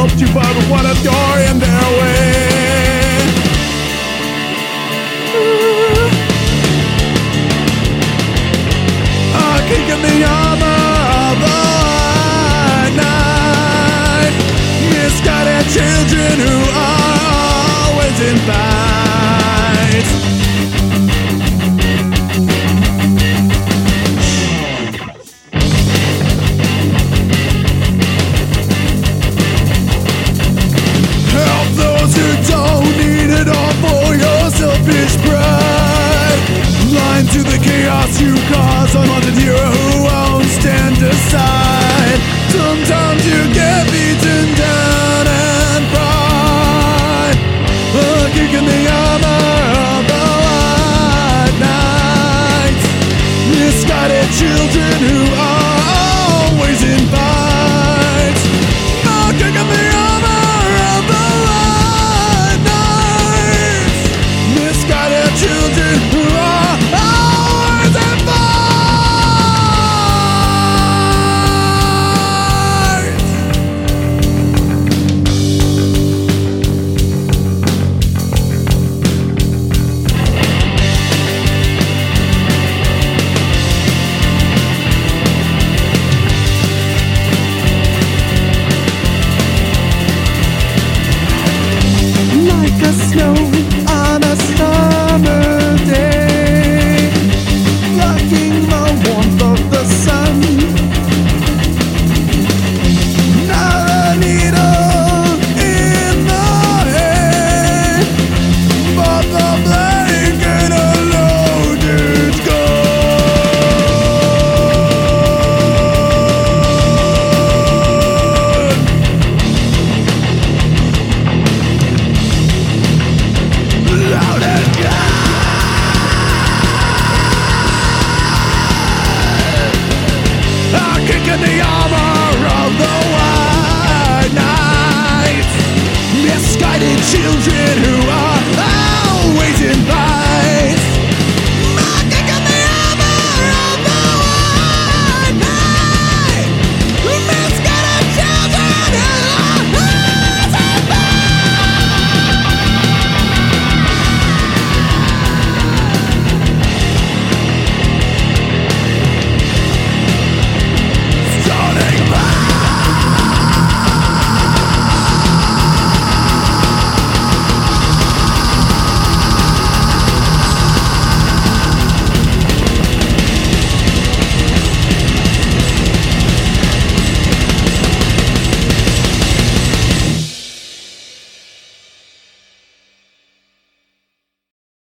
helped you, but what if you're in their way? A kink in the armor of the night, misguided children who are always in fight. Help those who don't need it all for your selfish pride. Blind to the chaos you cause, unwanted hero who won't stand aside. Sometimes you get beaten down and fried. A kick in the armor of the white knights, misguided children who